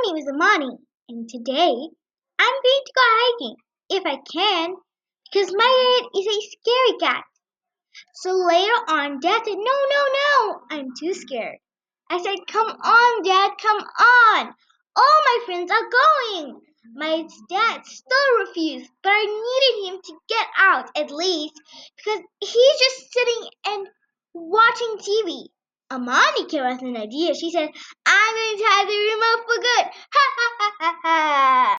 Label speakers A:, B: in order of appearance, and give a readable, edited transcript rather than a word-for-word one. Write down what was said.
A: name is Amani, and today I'm going to go hiking if I can because my dad is a scary cat. So later on, Dad said, "No, no, no, I'm too scared." I said, "Come on, Dad, come on. All my friends are going." My dad still refused, but I needed him to get out at least because he's just sitting and watching TV. Amani came up with an idea. She said, "I'm going to tie the remote for good." Ha ha ha ha ha.